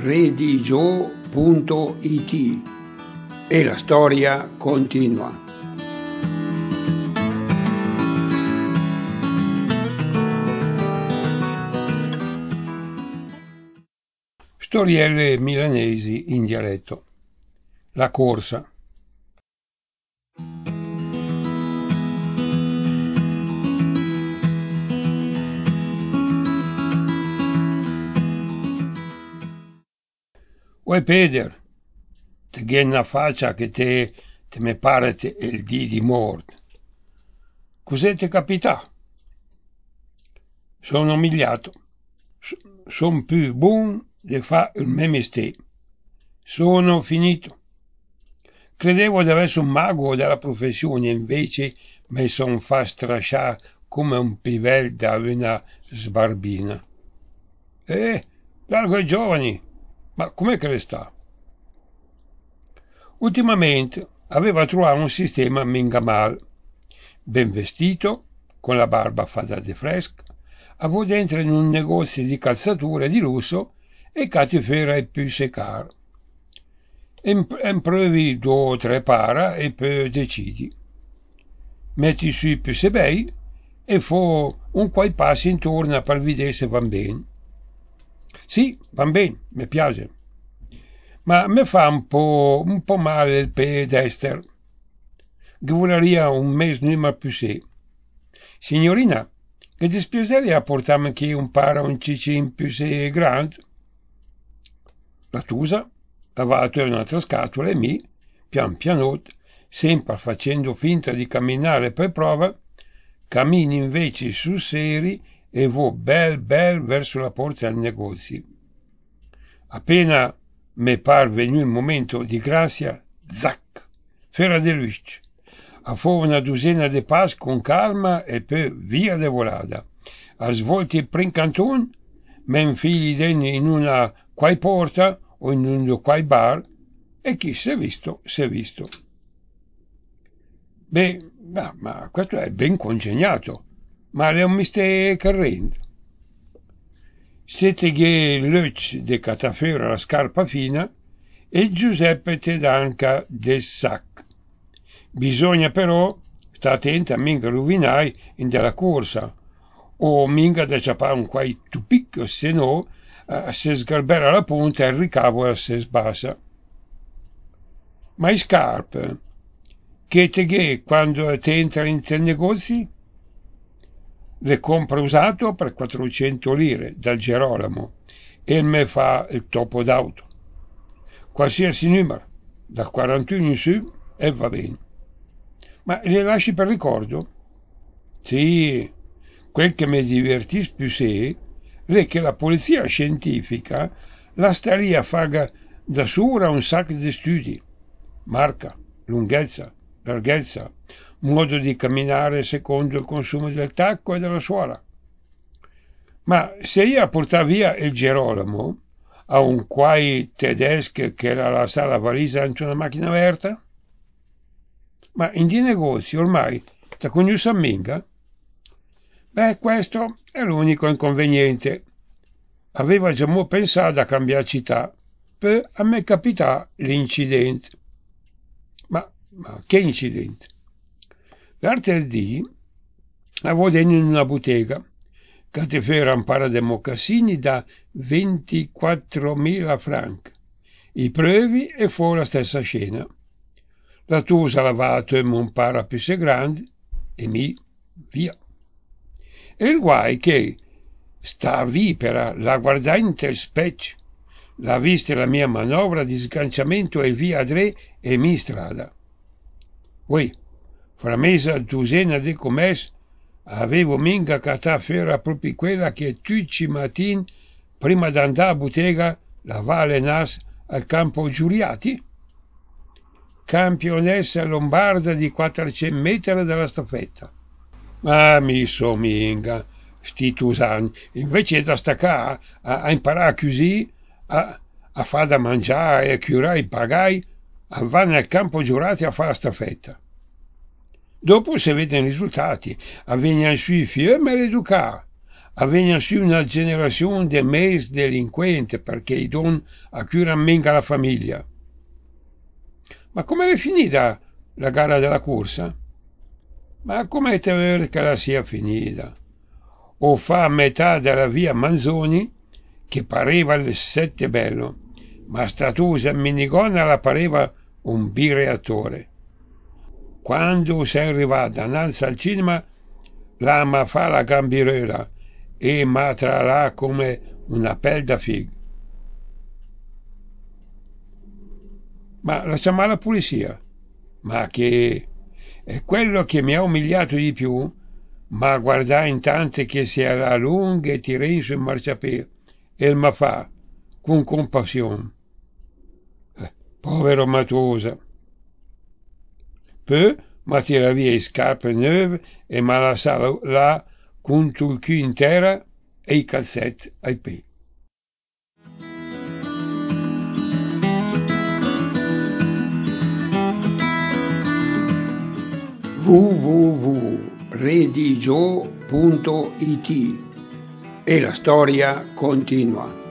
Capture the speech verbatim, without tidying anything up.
redigio punto it e la storia continua. Storielle milanesi in dialetto. La corsa. Oi Peder, te ghen una faccia che te, te me pare te il dì di mort. Cos'è te capita? Sono umiliato. Son più buon di fa il mio mestiere. Sono finito. Credevo di essere un mago della professione, invece mi son fa strasciare come un pivel da una sbarbina. Eh, largo ai giovani, ma com'è che le sta? Ultimamente aveva trovato un sistema minga mal. Ben vestito, con la barba fatta di fresca, avevo dentro in un negozio di calzature di lusso e catifera e più secar. Improvi due o tre para e poi decidi. Metti sui più sebei e fo un quai passi intorno per vedere se van bene. Sì, van bene, mi piace. Ma mi fa un po', un po' male il piede destro. Doveria un mese numero più sé. Signorina, che dispiaceria portarmi qui un para un cicin più sé grande? La tusa, lavato in un'altra scatola e mi, pian pianotto, sempre facendo finta di camminare per prova, cammini invece su seri e vo bel bel verso la porta del negozio. Appena me par venu il momento di grazia, zac, fera de luce. A fo una dozena di pas con calma e poi via de volata. A svolti prin canton, me infili in una quai porta o in un quai bar e chi si è visto, si è visto. Beh, ma, ma questo è ben congegnato, ma è un mistero che rende. Siete che l'oc de catafera la scarpa fina e Giuseppe te danca del sac. Bisogna però sta attenta a minga rovinai in della corsa, o minga da ciapare un quai tupic, se no uh, se sgarbera la punta e il ricavo se sbassa. Ma i scarpe, che te che quando te entra in te negozi? Le compra usato per quattrocento lire dal Gerolamo e me fa il topo d'auto. Qualsiasi numero, dal quarantuno in su, e va bene. Ma le lasci per ricordo? Sì, quel che mi divertis più sé è che la polizia scientifica la staria a fare da sola un sacco di studi. Marca, lunghezza, larghezza, modo di camminare secondo il consumo del tacco e della suola. Ma se io portavo via il Gerolamo a un quai tedesco che era la sala valisa in una macchina aperta? Ma in di negozi ormai da conosce a minga? Beh, questo è l'unico inconveniente. Aveva già mo pensato a cambiare città, poi a me capita l'incidente. Ma, ma che incidente? L'altro dì avevo in una bottega che ti fera un paio di mocassini da ventiquattromila franchi. I prövi e fu la stessa scena. La tusa lavato e un para più se grande e mi via. E il guai che sta vipera la guardante specchio, l'ha vista la mia manovra di sganciamento e via Adre e mi strada. Ui, fra mesa dozena di commessi, avevo minga catà fera proprio quella che tutti i mattini, prima d'andare a bottega, lavava le nas al campo Giuriati? Campionessa lombarda di quattrocento metri dalla staffetta. Ma mi sominga, sti tusani, invece da staccare a, a imparare così, a, a fare da mangiare e a curare i pagai, a va nel campo giurati a fare la staffetta. Dopo si vedono i risultati, a venire sui fiumi e l'educare, avviene su una generazione di més delinquenti perché i don a cui rammenga la famiglia. Ma come è finita la gara della corsa? Ma come te vero che la sia finita? O fa a metà della via Manzoni, che pareva il sette bello, ma statusa minigonna la pareva un bireattore. Quando sei arrivata innanzi al cinema, la ma fa la gambirella e ma trarrà come una pelle da fig. Ma la chiamava la polizia, ma che è quello che mi ha umiliato di più, ma guardai intanto che si era lunga e tirei sul marciapiede e il ma fa con compassione. Eh, povero Matosa. Poi ma tira via le scarpe nuove e ma la sala là con il cul in terra e i calzetti ai piedi. w w w punto redigio punto it e la storia continua.